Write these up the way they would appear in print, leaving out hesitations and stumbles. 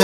wote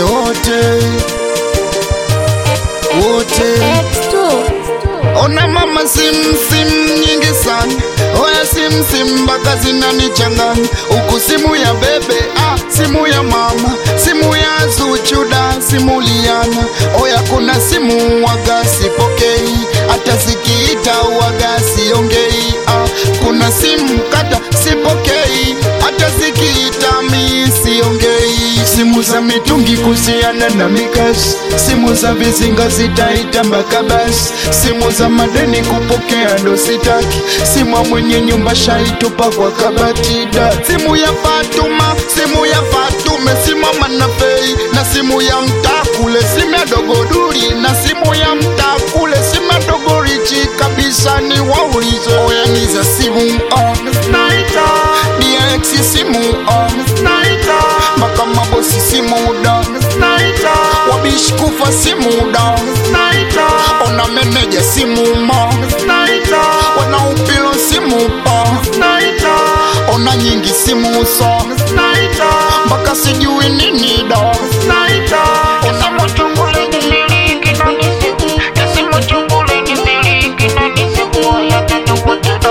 ona mama sim nyingi sana. Oya sim mpaka zinanichanganya. Huku simu ya bebe, simu ya mama, simu ya Zuchuda, simu Liana. Oya kuna simu waga sipokei, hata zikiita waga siongei. Kuna simu kata sipokei, hata zikiita mi siongei. Simu za mitungi kusiana na mikasi, simu za vizinga zitaita mpaka basi. Simu za madeni kupokea ndo sitaki, simu mwenye nyumba shaitupa kwa kabati da. Simu ya Fatuma, simu ya Fatume, simu Manafei na simu ya Mtakule, simu ya Dogoduri na simu ya Mtakule, simu ya Dogorichi kabisa ni waulize. Oya niza simu Sniper, DX simu Sniper, mpaka mabosi simu da Sniper, wabishi kufa simu da Sniper, ona meneja simu ma Sniper, wana upilo simu pa Sniper, ona nyingi simu so Sniper, mpaka sijui nini da Sniper, ona motungule niliki na nisimu, kesimu chungule niliki na nisimu, ya tena watena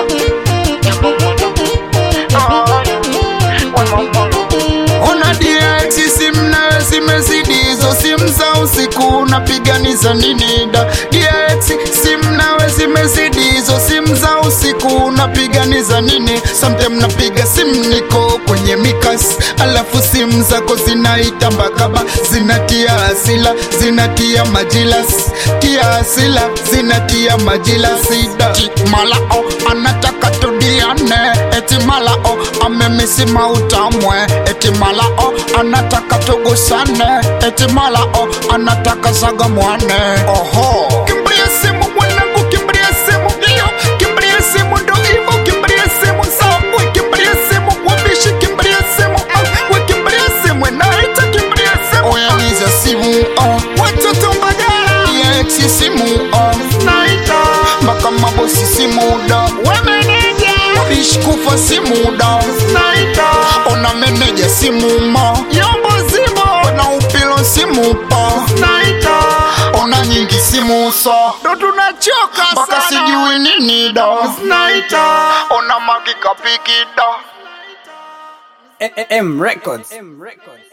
ona DX simu na zimezidi hizo simu za usiku, napiganiza nini da DX simu nawe zimezidi hizo simu za usiku, napiganiza nini? Sometime napiga simu niko kwenye mikasi, alafu simu zako zinaita mbakaba, zinatia hasila, zinatia majilas, tia hasila, zinatia majilasi da. Malao anataka tudiane, eti malao amemisima utamwe, eti malao anataka tugusane, eti malao anataka zaga mwane. Oho, kimbria simu mwanangu, kimbria simu hiyo, kimbria simu ndo hivo, kimbria simu sawa, kimbria simu wabishi, kimbria simu we kimbria simu naita kimbria simu. Oya niza simu watoto Mbagala, DX simu Sniper, mpaka mabosi simu da wameneja, wabishi kufa simu da Sniper, ona meneja simu ma Yombo zimo, ona upilo simu pa Sniper, ona nyingi simu so ndo tunachoka sana, mpaka sijui nini da Sniper, ona makika piki da M Records.